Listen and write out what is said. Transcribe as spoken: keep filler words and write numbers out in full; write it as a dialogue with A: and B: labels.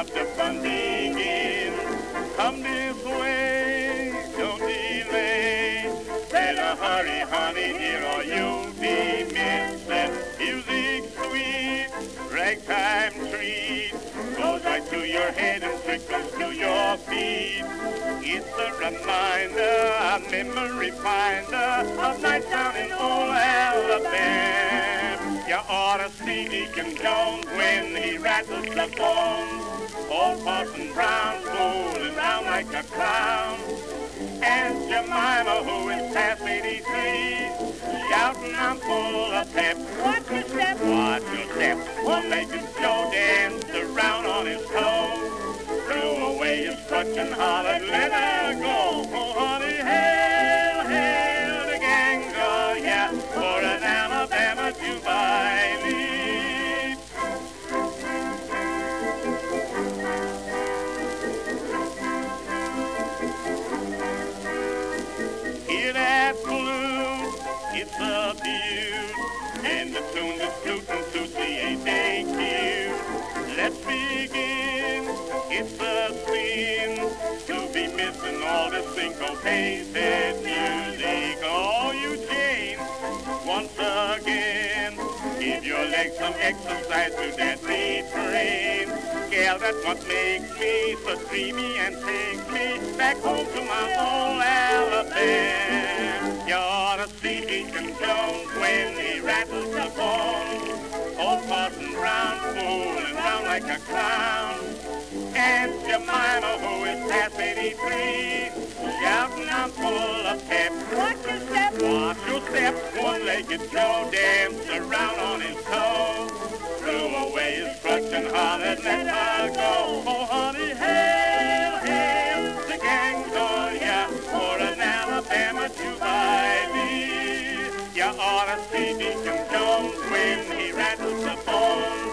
A: up the fun begins. Come this way, don't delay. Better hurry, honey dear, or you'll be missed. That music sweet, ragtime treat, goes right to your head and trickles to your feet. It's a reminder, a memory finder of nights down in old Alabama. You ought to see Deacon Jones when he rattles the bones. Old Parson Brown fooling round like a clown. And Jemima, who is past eighty-three, shouting, I'm full of pep.
B: Watch your step.
A: Watch your step. One making Joe dance around on his toes. Threw away his crutch and hollered, let her go. Oh, honey, hail, hail the gang, oh, yeah, for an Alabama Jubilee. Hear that flute, it's a beaut, and the tune is tootin' Susie, ain't they cute? Let's begin, it's a sin to be missing all the syncopated music. Oh, Eugene, once again, give your legs some exercise to that refrain. Girl, that's what makes me so dreamy and takes me back home to my old Alabama. You ought to see Deacon Jones when he rattles the bones. Old Parson Brown fooling round like a clown. And Jemima, who is past eighty-three, shouting, I'm full of pep.
B: Watch your step.
A: Watch your step. One-legged Joe danced around on his toes. Threw away his crutch and hollered, let her go. Oh, honey, hail, hail, the gang's on ya for an Alabama Jubilee. You ought to see Deacon Jones when he rattles the bones.